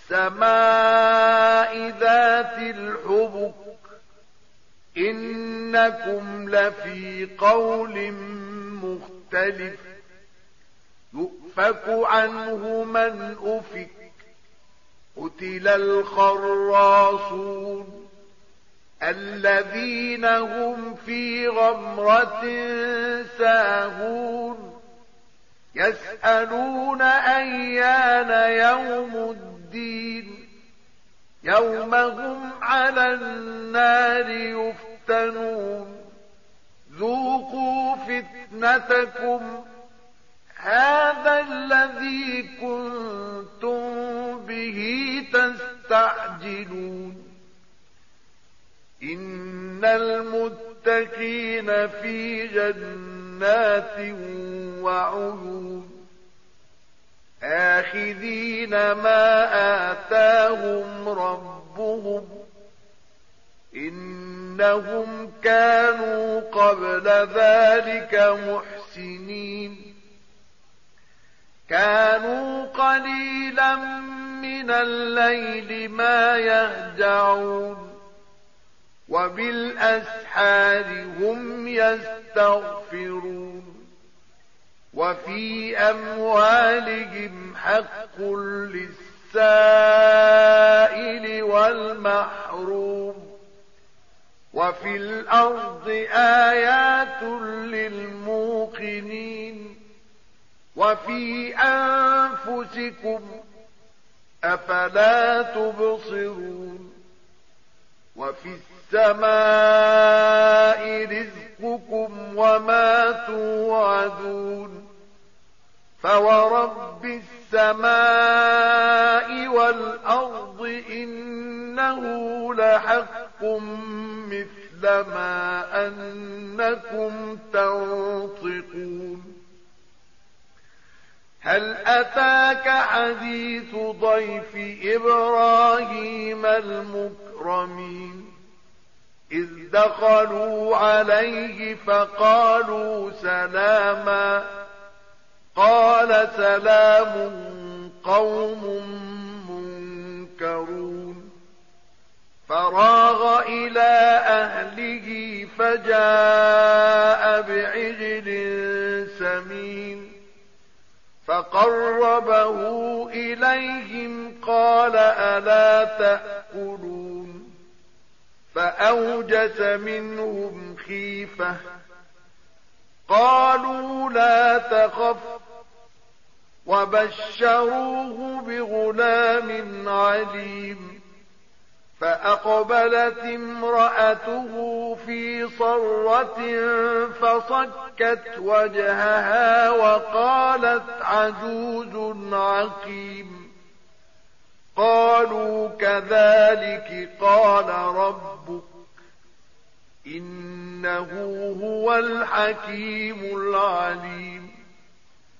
والسماء ذات الحبك إنكم لفي قول مختلف يؤفك عنه من أفك قتل الخراصون الذين هم في غمرة ساهون يسألون أيان يوم الدين يوم هم على النار يفتنون ذوقوا فتنتكم هذا الذي كنتم به تستعجلون إن المتقين في جنات وعيون آخذين ما آتاهم ربهم إنهم كانوا قبل ذلك محسنين كانوا قليلا من الليل ما يهجعون وبالأسحار هم يستغفرون وفي أموالهم حق للسائل والمحروم وفي الأرض آيات للموقنين وفي أنفسكم أفلا تبصرون وفي السماء رزقكم وما توعدون فورب السماء والأرض إنه لحق مثل ما أنكم تنطقون هل أتاك حديث ضيف إبراهيم المكرمين إذ دخلوا عليه فقالوا سلاما قال سلام قوم منكرون فراغ إلى أهله فجاء بعجل سمين فقربه إليهم قال ألا تأكلون فأوجس منهم خيفة قالوا لا تخف وبشروه بغلام عليم فأقبلت امرأته في صرة فصكت وجهها وقالت عجوز عقيم قالوا كذلك قال ربك إنه هو الحكيم العليم